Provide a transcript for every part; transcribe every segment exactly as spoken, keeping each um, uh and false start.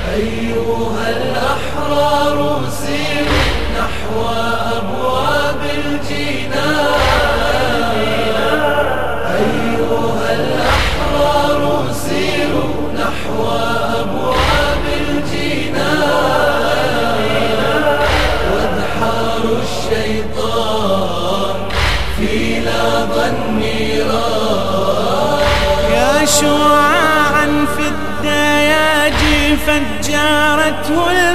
أيها الأحرار سيروا نحو أبواب الجنان. أيها الأحرار سيروا نحو أبواب الجنان. وادحروا الشيطان في لظى النيران. يا شعاعا في الدياجي فجارته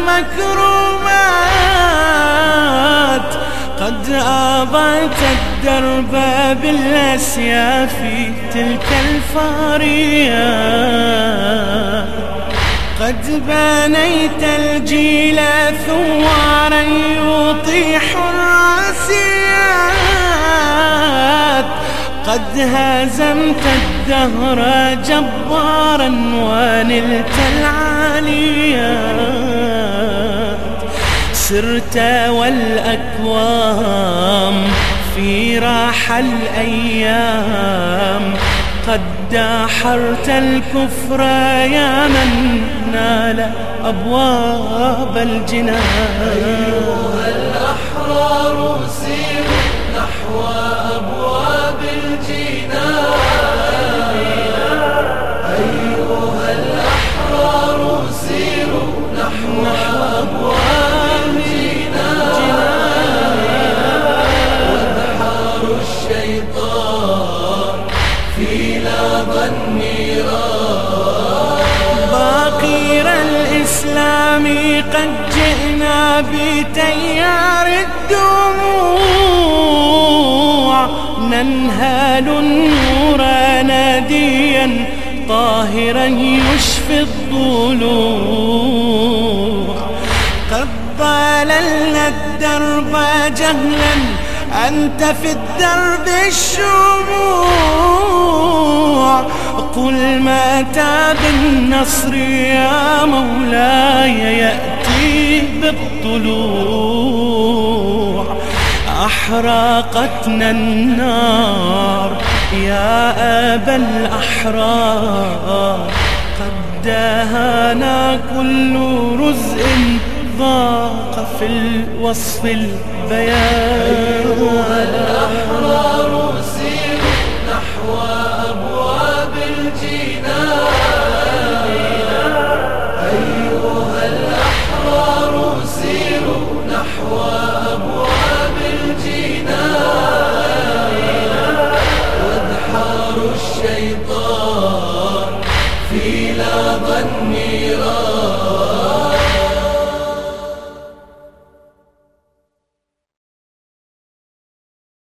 المكرومات، قد آضت الدرب بالأسياف تلك الفاريات. قد بنيت الجيل ثوارا يطيح الراسيات. قد هزمت الدهر جبارا ونلت العاليات. سرت والأكوام في راح الأيام. قد داحرت الكفر يا من نال أبواب الجنان. أيها الأحرار سيروا نحو أبواب الجنان. أيها الأحرار سيروا نحو أبواب الجنان. وادحروا الشيطان في لظى النيران. باقير الإسلام قد جئنا بتيار الدموع. ننهال النور ناديا طاهرا يشفي الضلوع. قد ضللنا الدرب جهلا أنت في الدرب الشموع. قل متى بالنصر يا مولاي يأتي بالطلوع. أحرقتنا النار يا أبا الأحرار. قد داهانا كل رزء ضاق في الوصف البيان. أيها الأحرار